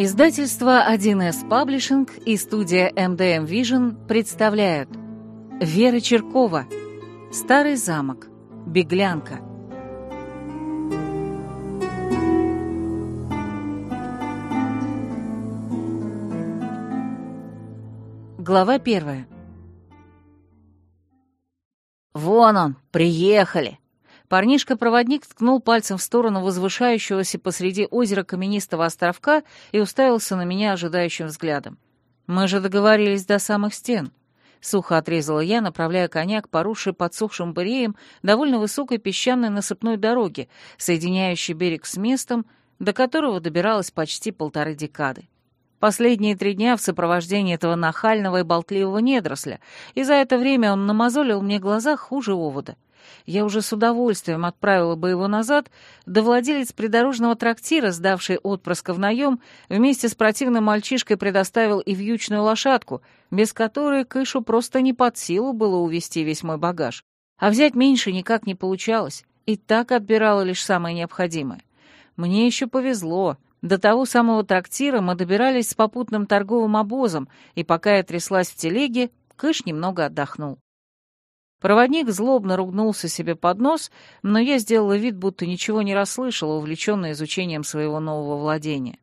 Издательство 1С Паблишинг и студия MDM Vision представляют Вера Чиркова. Старый замок. Беглянка. Глава 1. «Вон он, приехали!» Парнишка-проводник ткнул пальцем в сторону возвышающегося посреди озера каменистого островка и уставился на меня ожидающим взглядом. «Мы же договорились до самых стен», — сухо отрезала я, направляя коня к поросшей подсохшим быреем довольно высокой песчаной насыпной дороге, соединяющей берег с местом, до которого добиралась почти 1,5 декады. Последние 3 дня в сопровождении этого нахального и болтливого недоросля, и за это время он намазолил мне глаза хуже овода. Я уже с удовольствием отправила бы его назад, да владелец придорожного трактира, сдавший отпрыска в наем, вместе с противным мальчишкой предоставил и вьючную лошадку, без которой Кышу просто не под силу было увезти весь мой багаж. А взять меньше никак не получалось, и так отбирала лишь самое необходимое. Мне еще повезло. До того самого трактира мы добирались с попутным торговым обозом, и пока я тряслась в телеге, Кыш немного отдохнул. Проводник злобно ругнулся себе под нос, но я сделала вид, будто ничего не расслышала, увлечённая изучением своего нового владения.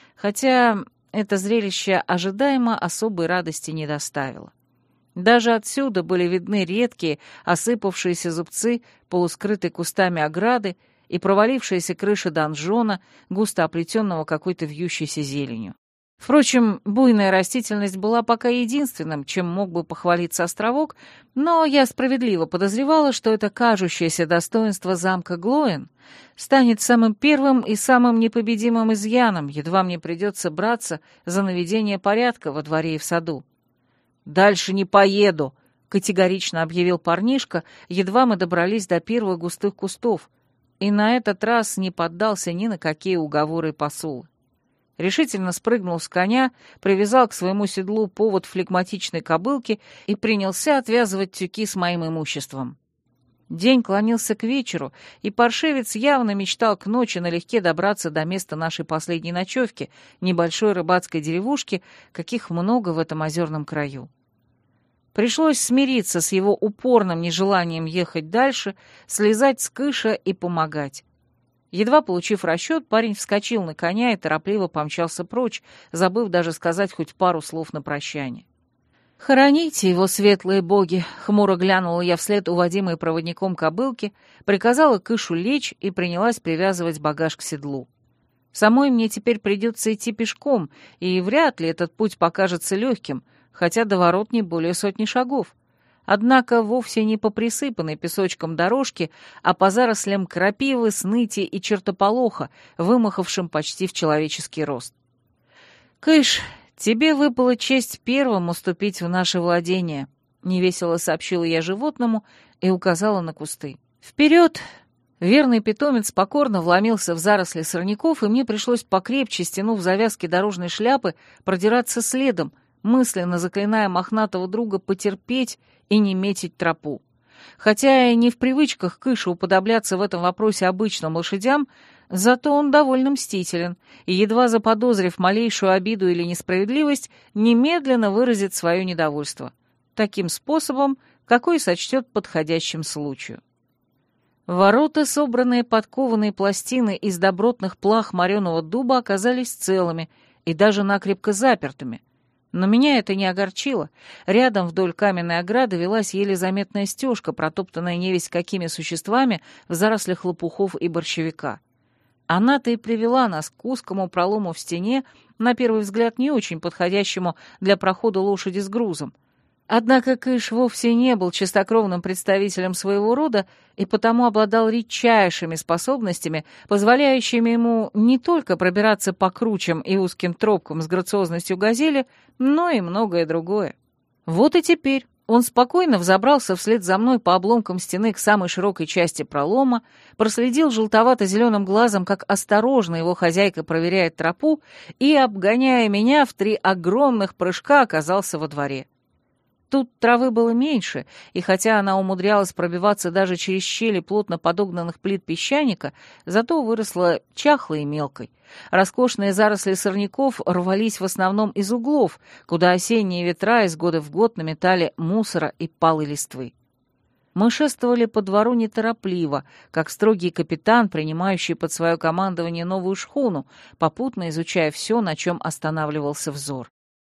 Хотя это зрелище ожидаемо особой радости не доставило. Даже отсюда были видны редкие, осыпавшиеся зубцы, полускрытой кустами ограды, и провалившаяся крыша донжона, густо оплетенного какой-то вьющейся зеленью. Впрочем, буйная растительность была пока единственным, чем мог бы похвалиться островок, но я справедливо подозревала, что это кажущееся достоинство замка Глоэн станет самым первым и самым непобедимым изъяном, едва мне придется браться за наведение порядка во дворе и в саду. «Дальше не поеду», — категорично объявил парнишка, едва мы добрались до первых густых кустов, и на этот раз не поддался ни на какие уговоры и посулы. Решительно спрыгнул с коня, привязал к своему седлу повод флегматичной кобылки и принялся отвязывать тюки с моим имуществом. День клонился к вечеру, и паршивец явно мечтал к ночи налегке добраться до места нашей последней ночевки, небольшой рыбацкой деревушки, каких много в этом озерном краю. Пришлось смириться с его упорным нежеланием ехать дальше, слезать с Кыша и помогать. Едва получив расчет, парень вскочил на коня и торопливо помчался прочь, забыв даже сказать хоть пару слов на прощание. «Хороните его, светлые боги!» — хмуро глянула я вслед уводимой проводником кобылки, приказала Кышу лечь и принялась привязывать багаж к седлу. Самой мне теперь придется идти пешком, и вряд ли этот путь покажется легким, хотя до ворот не более 100 шагов. Однако вовсе не по присыпанной песочком дорожке, а по зарослям крапивы, сныти и чертополоха, вымахавшим почти в человеческий рост. «Кыш, тебе выпала честь первым уступить в наше владение», — невесело сообщила я животному и указала на кусты. «Вперед!» Верный питомец покорно вломился в заросли сорняков, и мне пришлось покрепче, стянув завязки дорожной шляпы, продираться следом, мысленно заклиная мохнатого друга потерпеть и не метить тропу. Хотя и не в привычках Кыша уподобляться в этом вопросе обычным лошадям, зато он довольно мстителен, и, едва заподозрив малейшую обиду или несправедливость, немедленно выразит свое недовольство. Таким способом, какой сочтет подходящим случаю. Ворота, собранные подкованные пластины из добротных плах мореного дуба, оказались целыми и даже накрепко запертыми. Но меня это не огорчило. Рядом вдоль каменной ограды велась еле заметная стежка, протоптанная невесть какими существами в зарослях лопухов и борщевика. Она-то и привела нас к узкому пролому в стене, на первый взгляд не очень подходящему для прохода лошади с грузом. Однако Кыш вовсе не был чистокровным представителем своего рода и потому обладал редчайшими способностями, позволяющими ему не только пробираться по кручам и узким тропкам с грациозностью газели, но и многое другое. Вот и теперь он спокойно взобрался вслед за мной по обломкам стены к самой широкой части пролома, проследил желтовато-зеленым глазом, как осторожно его хозяйка проверяет тропу, и, обгоняя меня, в 3 огромных прыжка оказался во дворе. Тут травы было меньше, и хотя она умудрялась пробиваться даже через щели плотно подогнанных плит песчаника, зато выросла чахлой и мелкой. Роскошные заросли сорняков рвались в основном из углов, куда осенние ветра из года в год наметали мусора и палой листвы. Мы шествовали по двору неторопливо, как строгий капитан, принимающий под свое командование новую шхуну, попутно изучая все, на чем останавливался взор.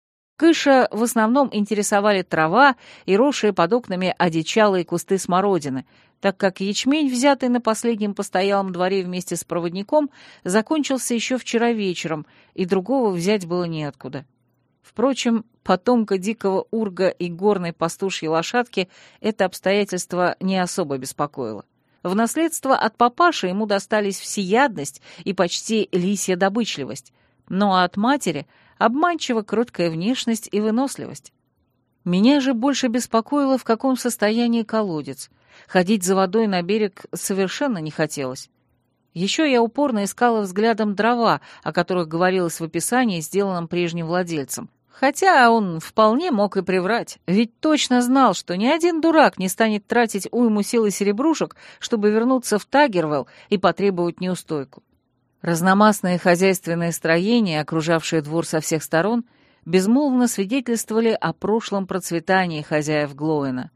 Кыша в основном интересовали трава и росшие под окнами одичалые кусты смородины, так как ячмень, взятый на последнем постоялом дворе вместе с проводником, закончился еще вчера вечером, и другого взять было неоткуда. Впрочем, потомка дикого урга и горной пастушьей лошадки это обстоятельство не особо беспокоило. В наследство от папаши ему достались всеядность и почти лисья добычливость, но от матери — обманчиво кроткая внешность и выносливость. Меня же больше беспокоило, в каком состоянии колодец. Ходить за водой на берег совершенно не хотелось. Еще я упорно искала взглядом дрова, о которых говорилось в описании, сделанном прежним владельцем. Хотя он вполне мог и приврать, ведь точно знал, что ни один дурак не станет тратить уйму сил и серебрушек, чтобы вернуться в Тагервелл и потребовать неустойку. Разномастные хозяйственные строения, окружавшие двор со всех сторон, безмолвно свидетельствовали о прошлом процветании хозяев Глоэна.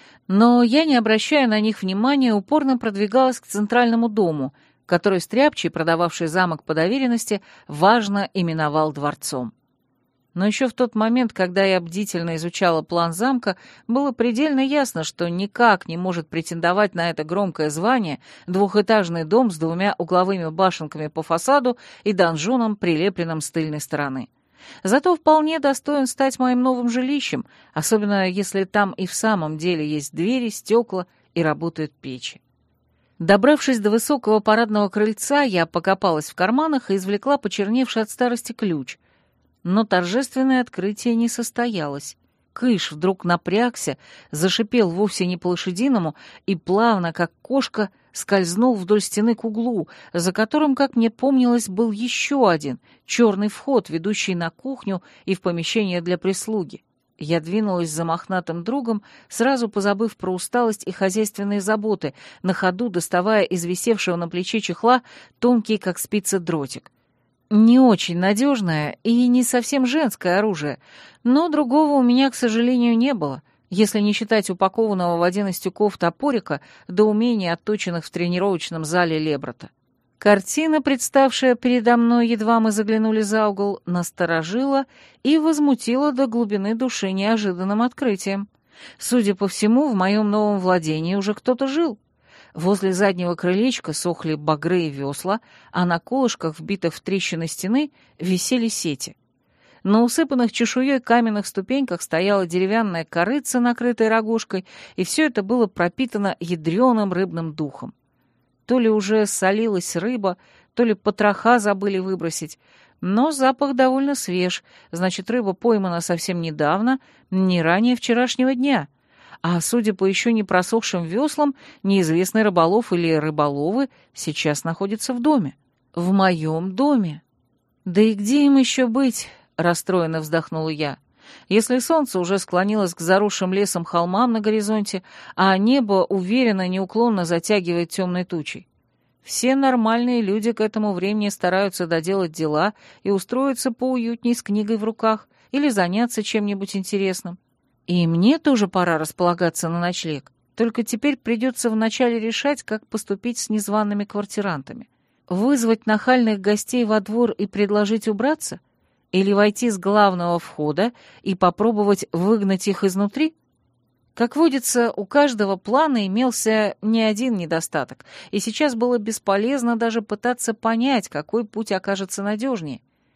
Но я, не обращая на них внимания, упорно продвигалась к центральному дому, который стряпчий, продававший замок по доверенности, важно именовал дворцом. Но еще в тот момент, когда я бдительно изучала план замка, было предельно ясно, что никак не может претендовать на это громкое звание двухэтажный дом с двумя угловыми башенками по фасаду и донжоном, прилепленным с тыльной стороны. Зато вполне достоин стать моим новым жилищем, особенно если там и в самом деле есть двери, стекла и работают печи. Добравшись до высокого парадного крыльца, я покопалась в карманах и извлекла почерневший от старости ключ. Но торжественное открытие не состоялось. Кыш вдруг напрягся, зашипел вовсе не по-лошадиному и плавно, как кошка, скользнул вдоль стены к углу, за которым, как мне помнилось, был еще один черный вход, ведущий на кухню и в помещение для прислуги. Я двинулась за мохнатым другом, сразу позабыв про усталость и хозяйственные заботы, на ходу доставая из висевшего на плече чехла тонкий, как спица, дротик. Не очень надежное и не совсем женское оружие, но другого у меня, к сожалению, не было, если не считать упакованного в один из тюков топорика до умений, отточенных в тренировочном зале Леброта. Картина, представшая передо мной, едва мы заглянули за угол, насторожила и возмутила до глубины души неожиданным открытием. Судя по всему, в моем новом владении уже кто-то жил. Возле заднего крылечка сохли багры и весла, а на колышках, вбитых в трещины стены, висели сети. На усыпанных чешуей каменных ступеньках стояла деревянная корыца, накрытая рогожкой, и все это было пропитано ядреным рыбным духом. То ли уже солилась рыба, то ли потроха забыли выбросить, но запах довольно свеж, значит, рыба поймана совсем недавно, не ранее вчерашнего дня. А судя по еще не просохшим веслам, неизвестный рыболов или рыболовы сейчас находятся в доме. В моем доме. Да и где им еще быть? Расстроенно вздохнула я. Если солнце уже склонилось к заросшим лесом холмам на горизонте, а небо уверенно, неуклонно затягивает темной тучей. Все нормальные люди к этому времени стараются доделать дела и устроиться поуютней с книгой в руках или заняться чем-нибудь интересным. И мне тоже пора располагаться на ночлег, только теперь придется вначале решать, как поступить с незваными квартирантами. Вызвать нахальных гостей во двор и предложить убраться? Или войти с главного входа и попробовать выгнать их изнутри? Как водится, у каждого плана имелся не один недостаток, и сейчас было бесполезно даже пытаться понять, какой путь окажется надежнее.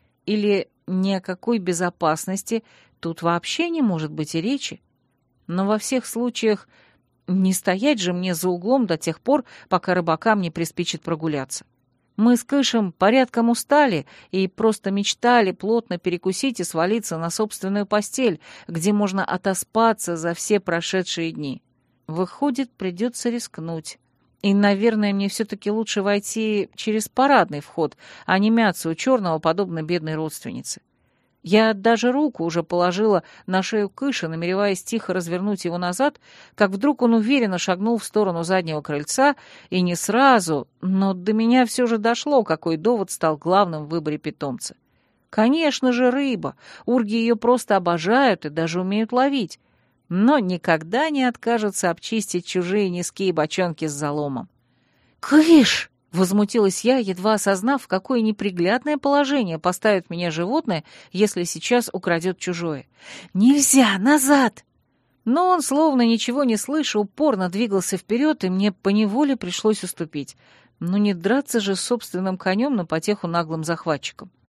Или ни о какой безопасности тут вообще не может быть и речи. Но во всех случаях не стоять же мне за углом до тех пор, пока рыбакам не приспичит прогуляться. Мы с Кышем порядком устали и просто мечтали плотно перекусить и свалиться на собственную постель, где можно отоспаться за все прошедшие дни. Выходит, придется рискнуть. И, наверное, мне все-таки лучше войти через парадный вход, а не мяться у черного, подобно бедной родственнице. Я даже руку уже положила на шею Кыша, намереваясь тихо развернуть его назад, как вдруг он уверенно шагнул в сторону заднего крыльца, и не сразу, но до меня все же дошло, какой довод стал главным в выборе питомца. Конечно же, рыба. Урги ее просто обожают и даже умеют ловить, но никогда не откажутся обчистить чужие низкие бочонки с заломом. «Кыш!» — возмутилась я, едва осознав, в какое неприглядное положение поставит меня животное, если сейчас украдет чужое. «Нельзя! Назад!» Но он, словно ничего не слыша, упорно двигался вперед, и мне поневоле пришлось уступить. Но не драться же с собственным конем на потеху наглым захватчикам.